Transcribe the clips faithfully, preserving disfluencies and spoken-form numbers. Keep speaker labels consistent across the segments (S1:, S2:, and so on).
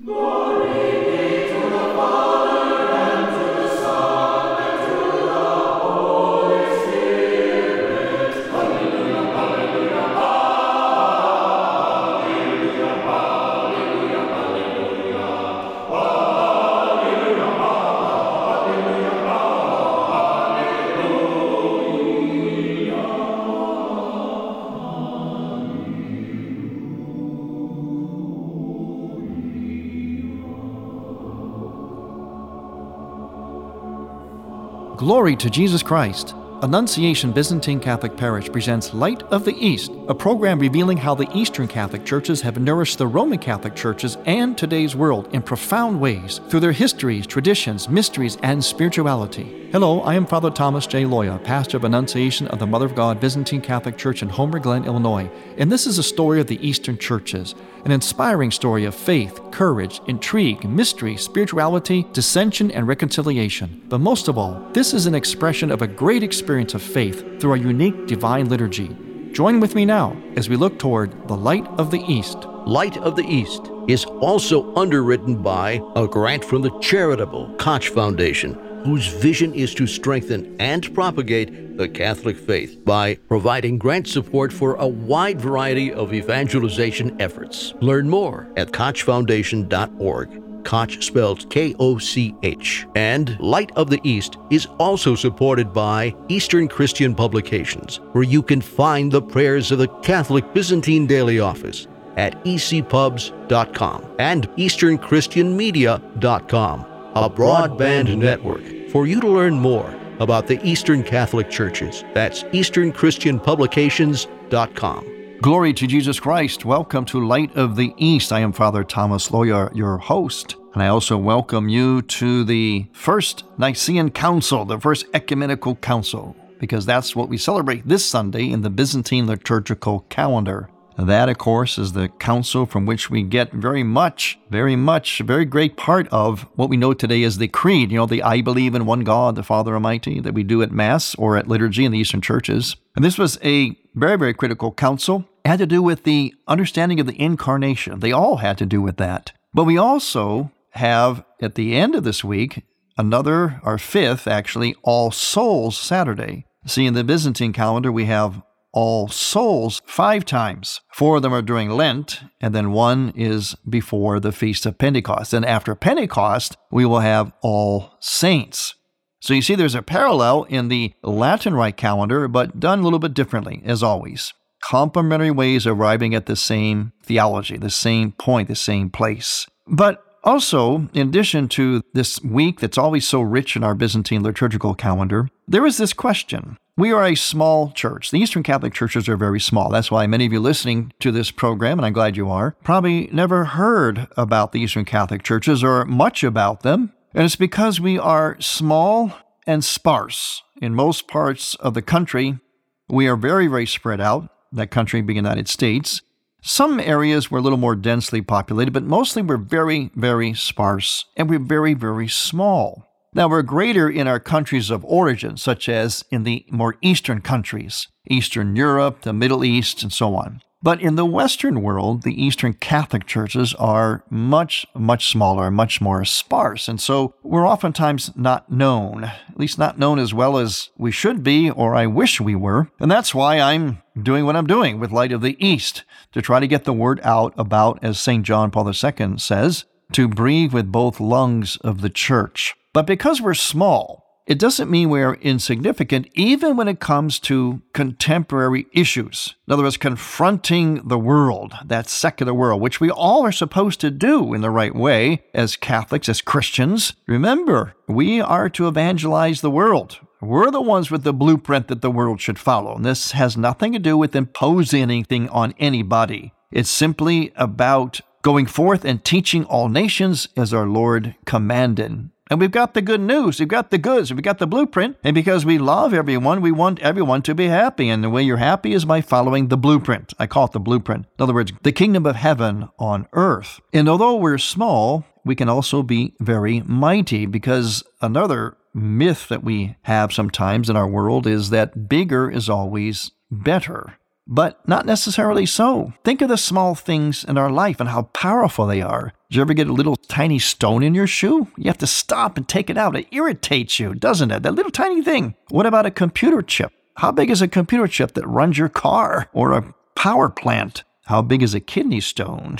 S1: Glory to Jesus Christ. Annunciation Byzantine Catholic Parish presents Light of the East, a program revealing how the Eastern Catholic Churches have nourished the Roman Catholic Churches and today's world in profound ways through their histories, traditions, mysteries, and spirituality. Hello, I am Father Thomas J. Loya, pastor of Annunciation of the Mother of God Byzantine Catholic Church in Homer Glen, Illinois, and this is a story of the Eastern Churches, an inspiring story of faith, courage, intrigue, mystery, spirituality, dissension, and reconciliation. But most of all, this is an expression of a great experience of faith through a unique divine liturgy. Join with me now as we look toward the Light of the East.
S2: Light of the East is also underwritten by a grant from the charitable Koch Foundation, whose vision is to strengthen and propagate the Catholic faith by providing grant support for a wide variety of evangelization efforts. Learn more at koch foundation dot org. Koch spelled K O C H. And Light of the East is also supported by Eastern Christian Publications, where you can find the prayers of the Catholic Byzantine Daily Office at e c pubs dot com and eastern christian media dot com, a broadband network for you to learn more about the Eastern Catholic Churches. That's eastern christian publications dot com.
S1: Glory to Jesus Christ. Welcome to Light of the East. I am Father Thomas Loya, your host, and I also welcome you to the First Nicene Council, the First Ecumenical Council, because that's what we celebrate this Sunday in the Byzantine liturgical calendar. That, of course, is the council from which we get very much, very much, a very great part of what we know today as the Creed. You know, the I believe in one God, the Father Almighty, that we do at Mass or at liturgy in the Eastern churches. And this was a very, very critical council. It had to do with the understanding of the Incarnation. They all had to do with that. But we also have, at the end of this week, another, our fifth, actually, All Souls Saturday. See, in the Byzantine calendar, we have All Souls five times. Four of them are during Lent, and then one is before the Feast of Pentecost. And after Pentecost, we will have All Saints. So you see there's a parallel in the Latin Rite calendar, but done a little bit differently, as always. Complementary ways of arriving at the same theology, the same point, the same place. But also, in addition to this week that's always so rich in our Byzantine liturgical calendar, there is this question. We are a small church. The Eastern Catholic churches are very small. That's why many of you listening to this program, and I'm glad you are, probably never heard about the Eastern Catholic churches or much about them. And it's because we are small and sparse. In most parts of the country, we are very, very spread out, that country being the United States. Some areas were a little more densely populated, but mostly we're very, very sparse, and we're very, very small. Now, we're greater in our countries of origin, such as in the more eastern countries, Eastern Europe, the Middle East, and so on. But in the Western world, the Eastern Catholic churches are much, much smaller, much more sparse. And so we're oftentimes not known, at least not known as well as we should be, or I wish we were. And that's why I'm doing what I'm doing with Light of the East, to try to get the word out about, as Saint John Paul the Second says, to breathe with both lungs of the church. But because we're small, it doesn't mean we're insignificant, even when it comes to contemporary issues. In other words, confronting the world, that secular world, which we all are supposed to do in the right way as Catholics, as Christians. Remember, we are to evangelize the world. We're the ones with the blueprint that the world should follow. And this has nothing to do with imposing anything on anybody. It's simply about going forth and teaching all nations as our Lord commanded. And we've got the good news, we've got the goods, we've got the blueprint. And because we love everyone, we want everyone to be happy. And the way you're happy is by following the blueprint. I call it the blueprint. In other words, the kingdom of heaven on earth. And although we're small, we can also be very mighty, because another myth that we have sometimes in our world is that bigger is always better. but not necessarily so. Think of the small things in our life and how powerful they are. Did you ever get a little tiny stone in your shoe? You have to stop and take it out. It irritates you, doesn't it? That little tiny thing. What about a computer chip? How big is a computer chip that runs your car or a power plant? How big is a kidney stone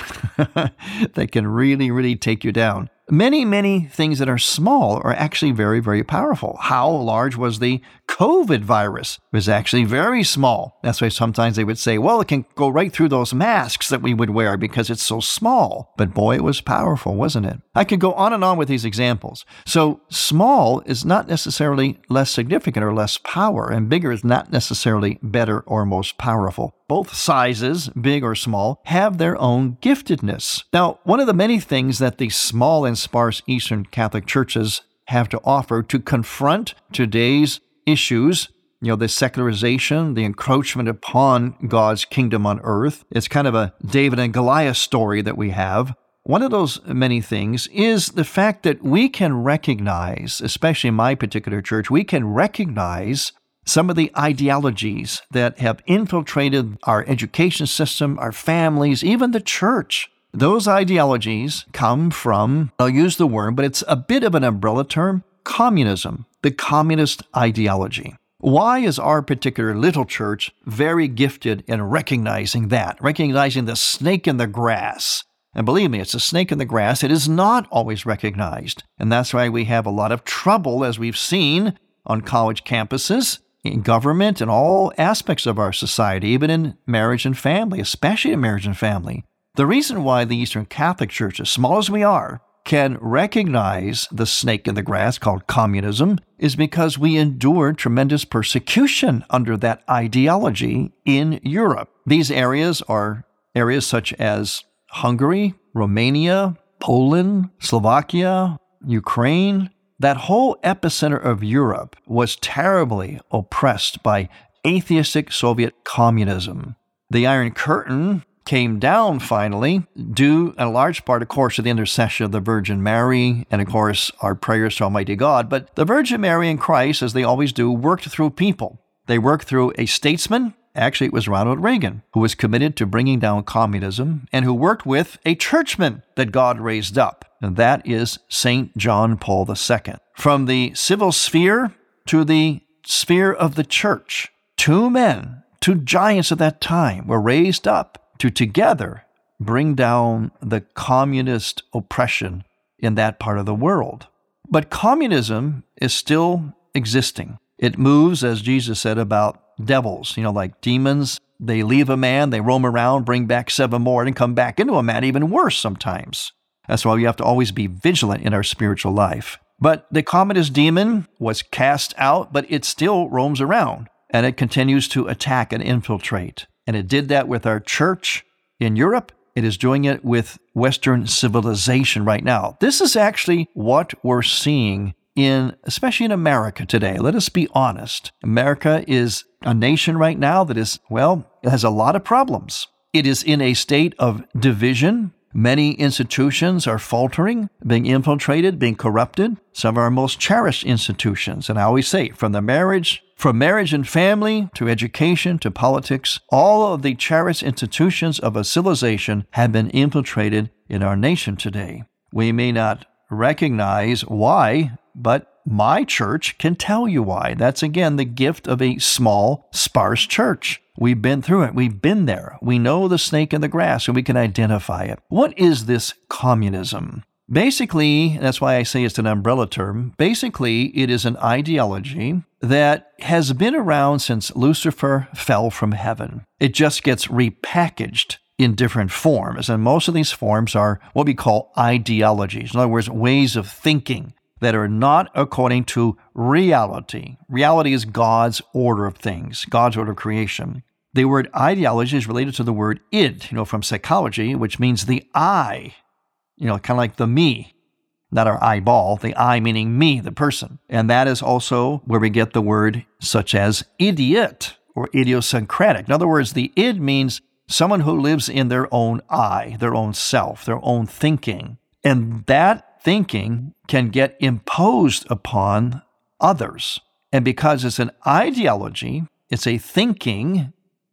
S1: that can really, really take you down? Many, many things that are small are actually very, very powerful. How large was the COVID virus? It was actually very small. That's why sometimes they would say, well, it can go right through those masks that we would wear because it's so small. But boy, it was powerful, wasn't it? I could go on and on with these examples. So small is not necessarily less significant or less power, and bigger is not necessarily better or most powerful. Both sizes, big or small, have their own giftedness. Now, one of the many things that the small and sparse Eastern Catholic churches have to offer to confront today's issues, you know, the secularization, the encroachment upon God's kingdom on earth. It's kind of a David and Goliath story that we have. One of those many things is the fact that we can recognize, especially in my particular church, we can recognize some of the ideologies that have infiltrated our education system, our families, even the church. Those ideologies come from, I'll use the word, but it's a bit of an umbrella term, communism, the communist ideology. Why is our particular little church very gifted in recognizing that, recognizing the snake in the grass? And believe me, it's a snake in the grass. It is not always recognized. And that's why we have a lot of trouble, as we've seen on college campuses, in government, and all aspects of our society, even in marriage and family, especially in marriage and family. The reason why the Eastern Catholic Church, as small as we are, can recognize the snake in the grass called communism is because we endured tremendous persecution under that ideology in Europe. These areas are areas such as Hungary, Romania, Poland, Slovakia, Ukraine. That whole epicenter of Europe was terribly oppressed by atheistic Soviet communism. The Iron Curtain came down finally, due in a large part, of course, to the intercession of the Virgin Mary and, of course, our prayers to Almighty God. But the Virgin Mary and Christ, as they always do, worked through people. They worked through a statesman. Actually, it was Ronald Reagan, who was committed to bringing down communism and who worked with a churchman that God raised up. And that is Saint John Paul the Second. From the civil sphere to the sphere of the church, two men, two giants of that time were raised up to together bring down the communist oppression in that part of the world. But communism is still existing. It moves, as Jesus said about devils, you know, like demons. They leave a man, they roam around, bring back seven more, and come back into a man, even worse sometimes. That's why we have to always be vigilant in our spiritual life. But the communist demon was cast out, but it still roams around, and it continues to attack and infiltrate. And it did that with our church in Europe. It is doing it with Western civilization right now. This is actually what we're seeing in, especially in America today. Let us be honest. America is a nation right now that is, well, it has a lot of problems. It is in a state of division. Many institutions are faltering, being infiltrated, being corrupted. Some of our most cherished institutions, and I always say, from the marriage, from marriage and family to education to politics, all of the cherished institutions of a civilization have been infiltrated in our nation today. We may not recognize why, but my church can tell you why. That's, again, the gift of a small, sparse church. We've been through it. We've been there. We know the snake in the grass, and we can identify it. What is this communism? Basically, that's why I say it's an umbrella term. Basically, it is an ideology that has been around since Lucifer fell from heaven. It just gets repackaged in different forms, and most of these forms are what we call ideologies. In other words, ways of thinking that are not according to reality. Reality is God's order of things, God's order of creation. The word ideology is related to the word id, you know, from psychology, which means the I, you know, kind of like the me, not our eyeball, the I meaning me, the person. And that is also where we get the word such as idiot or idiosyncratic. In other words, the id means someone who lives in their own I, their own self, their own thinking. And that thinking can get imposed upon others. And because it's an ideology, it's a thinking,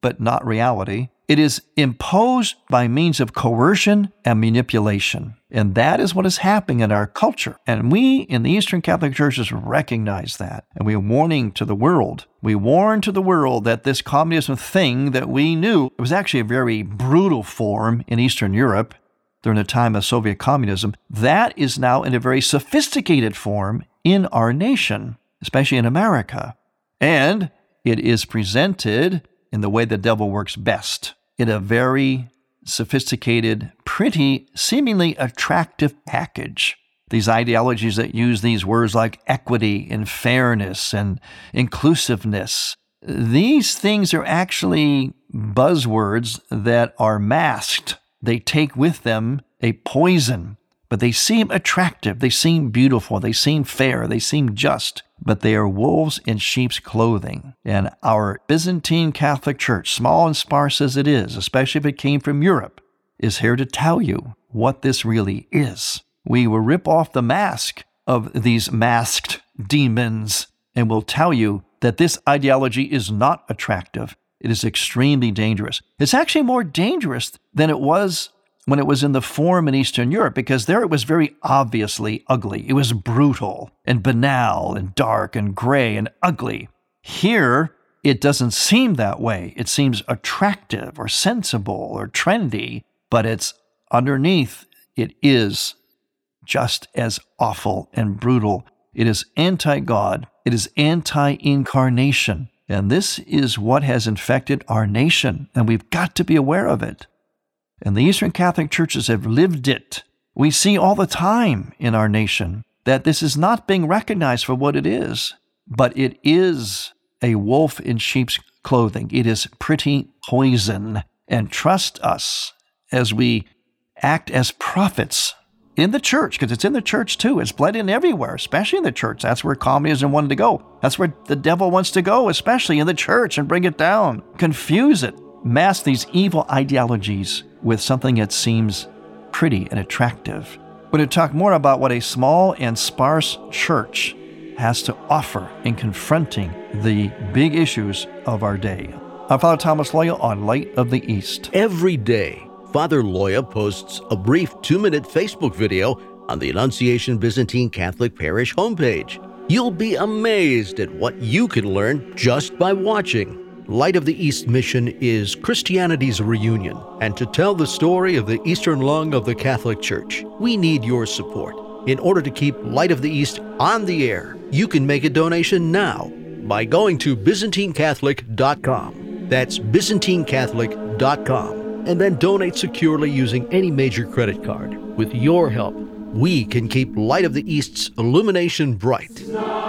S1: but not reality. It is imposed by means of coercion and manipulation. And that is what is happening in our culture. And we in the Eastern Catholic Churches recognize that. And we are warning to the world. We warn to the world that this communism thing that we knew, it was actually a very brutal form in Eastern Europe during the time of Soviet communism. That is now in a very sophisticated form in our nation, especially in America. And it is presented in the way the devil works best, in a very sophisticated, pretty, seemingly attractive package. These ideologies that use these words like equity and fairness and inclusiveness, these things are actually buzzwords that are masked. They take with them a poison, but they seem attractive, they seem beautiful, they seem fair, they seem just, but they are wolves in sheep's clothing. And our Byzantine Catholic Church, small and sparse as it is, especially if it came from Europe, is here to tell you what this really is. We will rip off the mask of these masked demons and will tell you that this ideology is not attractive. It is extremely dangerous. It's actually more dangerous than it was when it was in the form in Eastern Europe, because there it was very obviously ugly. It was brutal and banal and dark and gray and ugly. Here, it doesn't seem that way. It seems attractive or sensible or trendy, but it's underneath, it is just as awful and brutal. It is anti-God. It is anti-incarnation. And this is what has infected our nation, and we've got to be aware of it. And the Eastern Catholic Churches have lived it. We see all the time in our nation that this is not being recognized for what it is, but it is a wolf in sheep's clothing. It is pretty poison. And trust us as we act as prophets in the church, because it's in the church too. It's bled in everywhere, especially in the church. That's where communism wanted to go. That's where the devil wants to go, especially in the church, and bring it down, confuse it, mask these evil ideologies with something that seems pretty and attractive. We're going to talk more about what a small and sparse church has to offer in confronting the big issues of our day. I'm Father Thomas Loya on Light of the East.
S2: Every day, Father Loya posts a brief two-minute Facebook video on the Annunciation Byzantine Catholic Parish homepage. You'll be amazed at what you can learn just by watching. Light of the East mission is Christianity's reunion, and to tell the story of the Eastern lung of the Catholic Church, we need your support. In order to keep Light of the East on the air, you can make a donation now by going to Byzantine Catholic dot com. That's Byzantine Catholic dot com. And then donate securely using any major credit card. With your help, we can keep Light of the East's illumination bright.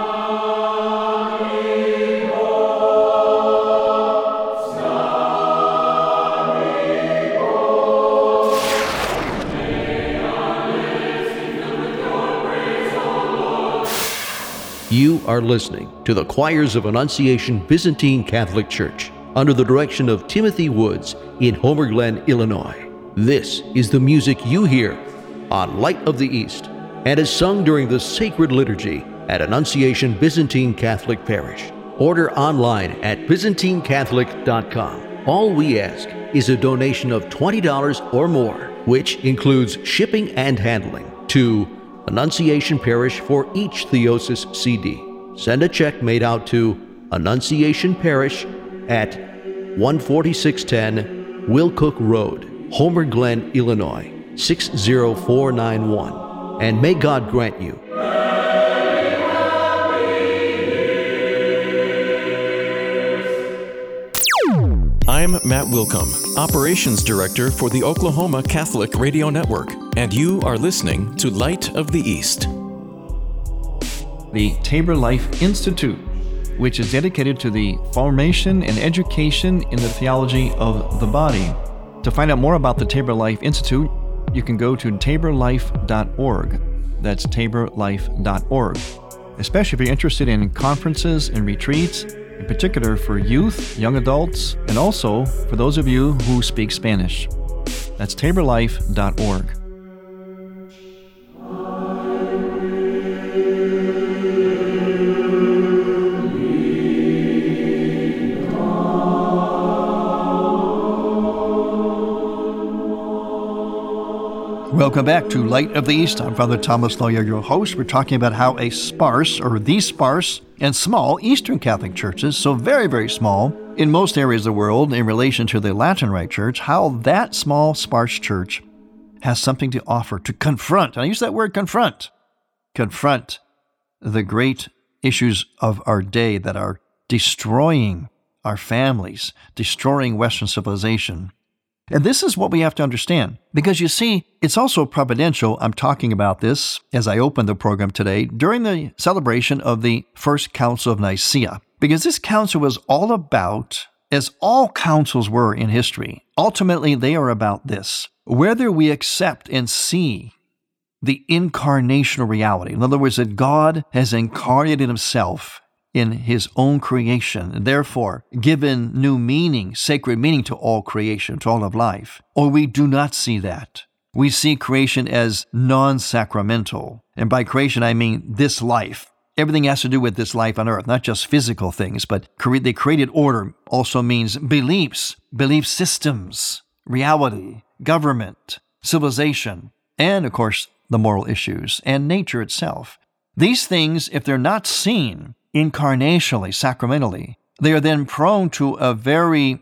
S2: You are listening to the Choirs of Annunciation Byzantine Catholic Church under the direction of Timothy Woods in Homer Glen, Illinois. This is the music you hear on Light of the East and is sung during the sacred liturgy at Annunciation Byzantine Catholic Parish. Order online at Byzantine Catholic dot com. All we ask is a donation of twenty dollars or more, which includes shipping and handling, to Annunciation Parish for each Theosis C D. Send a check made out to Annunciation Parish at one forty-six ten Wilcook Road, Homer Glen, Illinois, six zero four nine one. And may God grant you
S3: I'm Matt Wilcom, Operations Director for the Oklahoma Catholic Radio Network, and you are listening to Light of the East.
S1: The Tabor Life Institute, which is dedicated to the formation and education in the theology of the body. To find out more about the Tabor Life Institute, you can go to tabor life dot org. That's tabor life dot org. Especially if you're interested in conferences and retreats, in particular for youth, young adults, and also for those of you who speak Spanish. That's tabor life dot org. Welcome back to Light of the East. I'm Father Thomas Loya, your host. We're talking about how a sparse, or the sparse, and small Eastern Catholic churches, so very, very small, in most areas of the world in relation to the Latin Rite Church, how that small, sparse church has something to offer to confront, and I use that word confront, confront the great issues of our day that are destroying our families, destroying Western civilization. And this is what we have to understand, because you see, it's also providential. I'm talking about this as I open the program today during the celebration of the First Council of Nicaea, because this council was all about, as all councils were in history, ultimately they are about this: whether we accept and see the incarnational reality. In other words, that God has incarnated himself in his own creation, and therefore given new meaning, sacred meaning to all creation, to all of life. Or we do not see that. We see creation as non-sacramental. And by creation, I mean this life. Everything has to do with this life on earth, not just physical things, but the created order also means beliefs, belief systems, reality, government, civilization, and of course, the moral issues and nature itself. These things, if they're not seen incarnationally, sacramentally, they are then prone to a very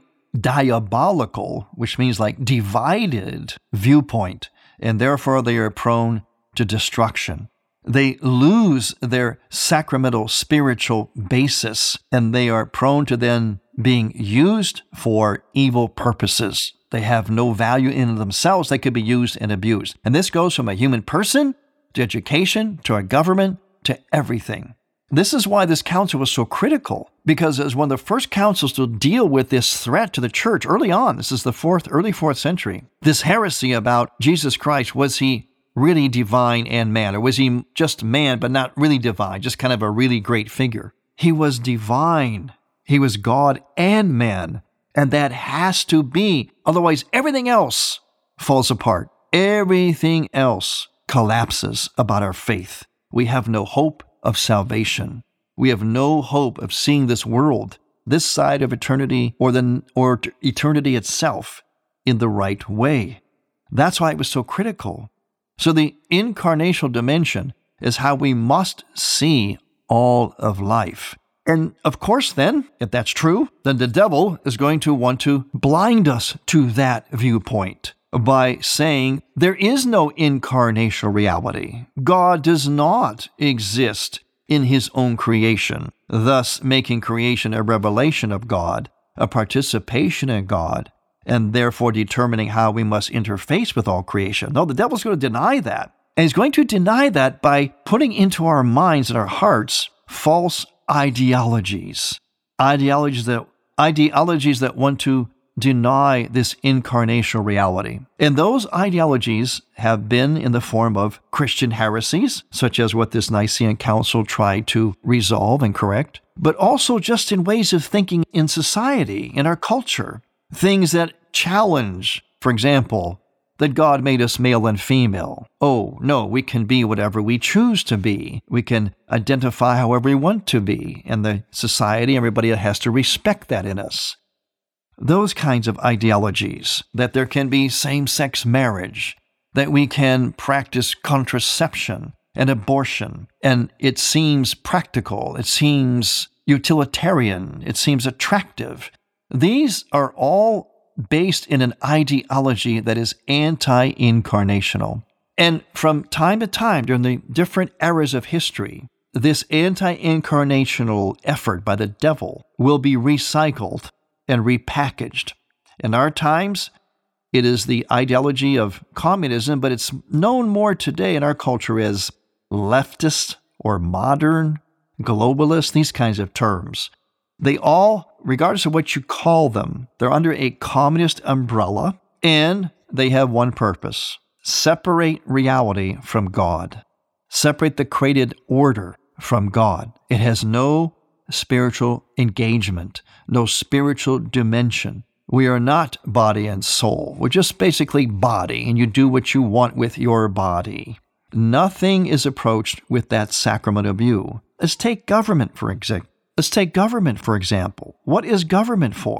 S1: diabolical, which means like divided viewpoint, and therefore they are prone to destruction. They lose their sacramental spiritual basis, and they are prone to then being used for evil purposes. They have no value in themselves. They could be used and abused. And this goes from a human person to education, to a government, to everything. This is why this council was so critical, because it was one of the first councils to deal with this threat to the church early on. This is the fourth, early fourth century. This heresy about Jesus Christ, was he really divine and man, or was he just man but not really divine, just kind of a really great figure? He was divine. He was God and man, and that has to be. Otherwise, everything else falls apart. Everything else collapses about our faith. We have no hope of salvation. We have no hope of seeing this world, this side of eternity, or the or eternity itself, in the right way. That's why it was so critical. So the incarnational dimension is how we must see all of life. And of course then, if that's true, then the devil is going to want to blind us to that viewpoint by saying there is no incarnational reality. God does not exist in his own creation, thus making creation a revelation of God, a participation in God, and therefore determining how we must interface with all creation. No, the devil's going to deny that. And he's going to deny that by putting into our minds and our hearts false ideologies. Ideologies that, ideologies that want to deny this incarnational reality. And those ideologies have been in the form of Christian heresies, such as what this Nicene Council tried to resolve and correct, but also just in ways of thinking in society, in our culture. Things that challenge, for example, that God made us male and female. Oh, no, we can be whatever we choose to be. We can identify however we want to be. And the society, everybody has to respect that in us. Those kinds of ideologies, that there can be same-sex marriage, that we can practice contraception and abortion, and it seems practical, it seems utilitarian, it seems attractive. These are all based in an ideology that is anti-incarnational. And from time to time, during the different eras of history, this anti-incarnational effort by the devil will be recycled and repackaged. In our times, it is the ideology of communism, but it's known more today in our culture as leftist or modern, globalist, these kinds of terms. They all, regardless of what you call them, they're under a communist umbrella, and they have one purpose: separate reality from God. Separate the created order from God. It has no spiritual engagement, no spiritual dimension. We are not body and soul. We're just basically body, and you do what you want with your body. Nothing is approached with that sacrament of view. Let's take government, for example. Let's take government, for example. What is government for?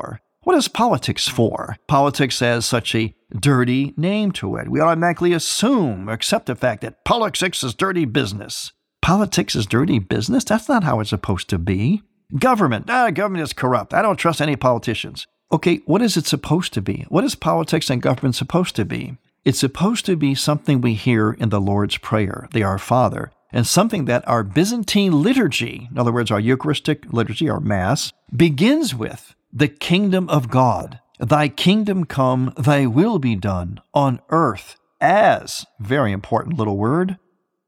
S1: What is politics for? Politics has such a dirty name to it. We automatically assume or accept the fact that politics is dirty business. Politics is dirty business? That's not how it's supposed to be. Government. Ah, government is corrupt. I don't trust any politicians. Okay, what is it supposed to be? What is politics and government supposed to be? It's supposed to be something we hear in the Lord's Prayer, the Our Father, and something that our Byzantine liturgy, in other words, our Eucharistic liturgy, our Mass, begins with. The kingdom of God. Thy kingdom come, thy will be done on earth as, very important little word,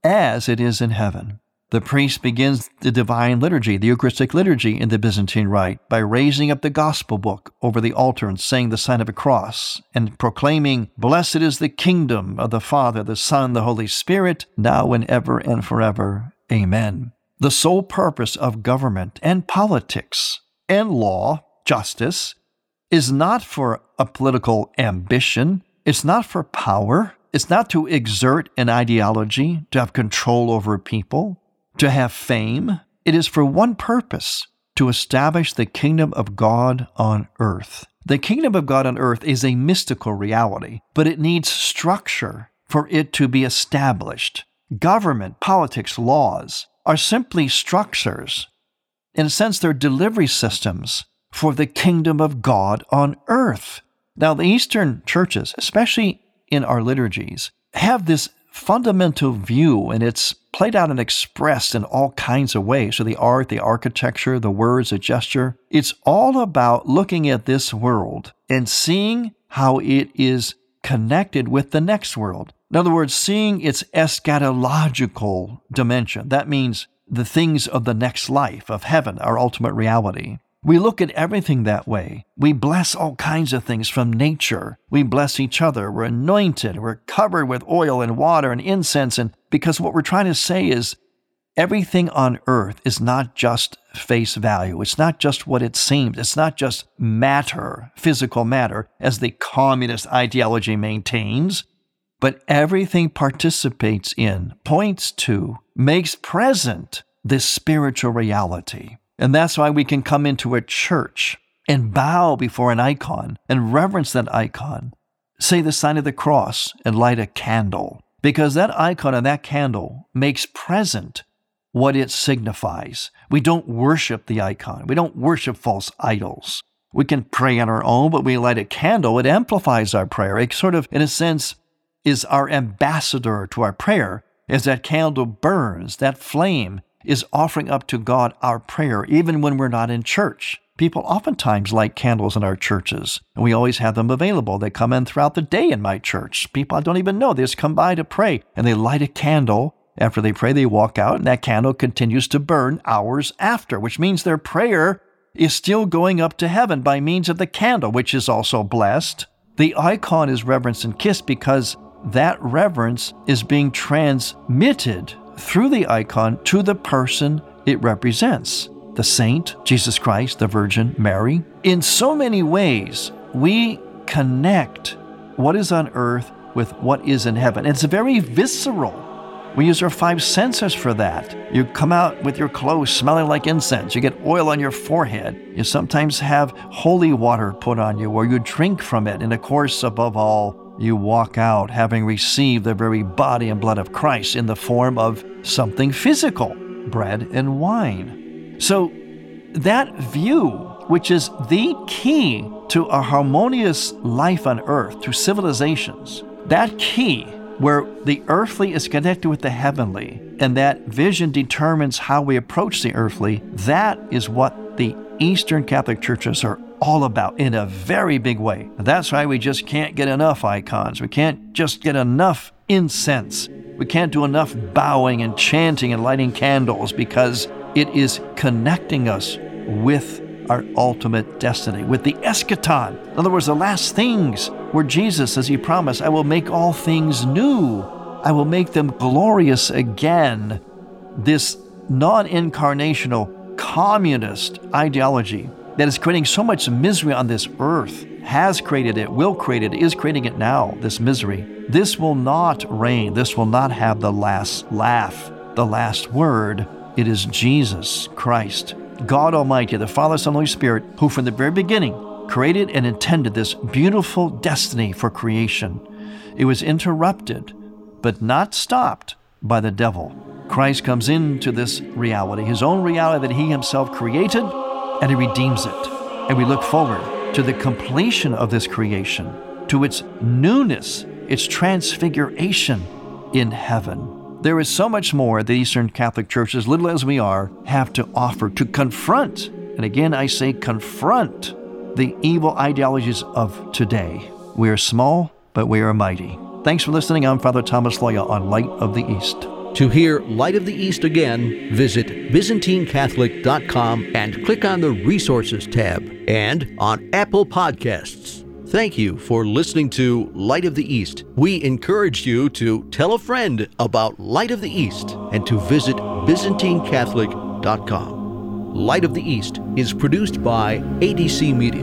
S1: as it is in heaven. The priest begins the divine liturgy, the Eucharistic liturgy in the Byzantine Rite by raising up the gospel book over the altar and saying the sign of a cross and proclaiming, Blessed is the kingdom of the Father, the Son, the Holy Spirit, now and ever and forever. Amen. The sole purpose of government and politics and law, justice, is not for a political ambition. It's not for power. It's not to exert an ideology, to have control over people, to have fame. It is for one purpose, to establish the kingdom of God on earth. The kingdom of God on earth is a mystical reality, but it needs structure for it to be established. Government, politics, laws are simply structures. In a sense, they're delivery systems for the kingdom of God on earth. Now, the Eastern churches, especially in our liturgies, have this fundamental view, and it's played out and expressed in all kinds of ways. So the art, the architecture, the words, the gesture, it's all about looking at this world and seeing how it is connected with the next world. In other words, seeing its eschatological dimension. That means the things of the next life, of heaven, our ultimate reality. We look at everything that way. We bless all kinds of things from nature. We bless each other. We're anointed. We're covered with oil and water and incense. And because what we're trying to say is everything on earth is not just face value. It's not just what it seems. It's not just matter, physical matter, as the communist ideology maintains. But everything participates in, points to, makes present this spiritual reality. And that's why we can come into a church and bow before an icon and reverence that icon, say the sign of the cross and light a candle, because that icon and that candle makes present what it signifies. We don't worship the icon. We don't worship false idols. We can pray on our own, but we light a candle. It amplifies our prayer. It sort of, in a sense, is our ambassador to our prayer. As that candle burns, that flame is offering up to God our prayer, even when we're not in church. People oftentimes light candles in our churches, and we always have them available. They come in throughout the day in my church. People I don't even know. They just come by to pray, and they light a candle. After they pray, they walk out, and that candle continues to burn hours after, which means their prayer is still going up to heaven by means of the candle, which is also blessed. The icon is reverenced and kissed because that reverence is being transmitted through the icon to the person it represents, the saint, Jesus Christ, the Virgin Mary. In so many ways, we connect what is on earth with what is in heaven. It's very visceral. We use our five senses for that. You come out with your clothes smelling like incense. You get oil on your forehead. You sometimes have holy water put on you, or you drink from it. And of course, above all, you walk out having received the very body and blood of Christ in the form of something physical, bread and wine. So that view, which is the key to a harmonious life on earth, to civilizations, that key where the earthly is connected with the heavenly, and that vision determines how we approach the earthly, that is what the Eastern Catholic churches are all about in a very big way. That's why we just can't get enough icons. We can't just get enough incense. We can't do enough bowing and chanting and lighting candles, because it is connecting us with our ultimate destiny, with the eschaton. In other words, the last things where Jesus, as he promised, I will make all things new. I will make them glorious again. This non-incarnational communist ideology that is creating so much misery on this earth, has created it, will create it, is creating it now, this misery. This will not reign. This will not have the last laugh, the last word. It is Jesus Christ, God Almighty, the Father, Son, Holy Spirit, who from the very beginning created and intended this beautiful destiny for creation. It was interrupted, but not stopped by the devil. Christ comes into this reality, his own reality that he himself created, and he redeems it. And we look forward to the completion of this creation, to its newness, its transfiguration in heaven. There is so much more the Eastern Catholic Church, as little as we are, have to offer to confront, and again I say confront, the evil ideologies of today. We are small, but we are mighty. Thanks for listening. I'm Father Thomas Loya on Light of the East.
S2: To hear Light of the East again, visit Byzantine Catholic dot com and click on the Resources tab, and on Apple Podcasts. Thank you for listening to Light of the East. We encourage you to tell a friend about Light of the East and to visit Byzantine Catholic dot com. Light of the East is produced by A D C Media.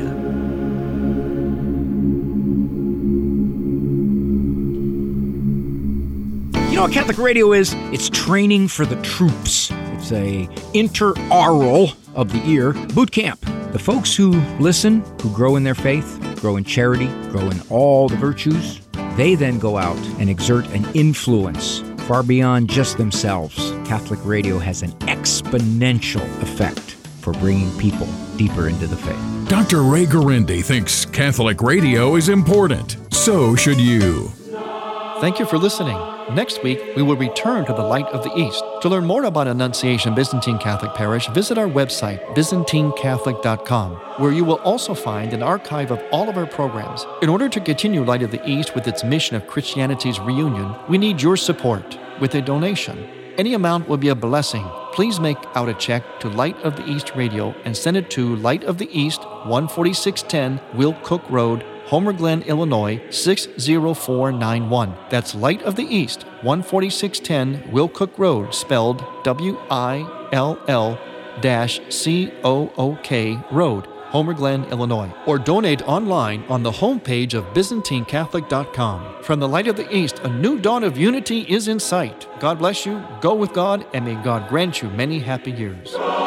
S4: You know what Catholic radio is? It's training for the troops. It's a interaural of the ear boot camp. The folks who listen, who grow in their faith, grow in charity, grow in all the virtues, they then go out and exert an influence far beyond just themselves. Catholic radio has an exponential effect for bringing people deeper into the faith.
S5: Doctor Ray Guarendi thinks Catholic radio is important. So should you.
S1: Thank you for listening. Next week, we will return to the Light of the East. To learn more about Annunciation Byzantine Catholic Parish, visit our website, Byzantine Catholic dot com, where you will also find an archive of all of our programs. In order to continue Light of the East with its mission of Christianity's reunion, we need your support with a donation. Any amount will be a blessing. Please make out a check to Light of the East Radio and send it to Light of the East, one forty-six ten Will Cook Road, Homer Glen, Illinois, six zero four nine one. That's Light of the East, one forty-six ten Will Cook Road, spelled W I L L C O O K Road, Homer Glen, Illinois. Or donate online on the homepage of Byzantine Catholic dot com. From the Light of the East, a new dawn of unity is in sight. God bless you, go with God, and may God grant you many happy years.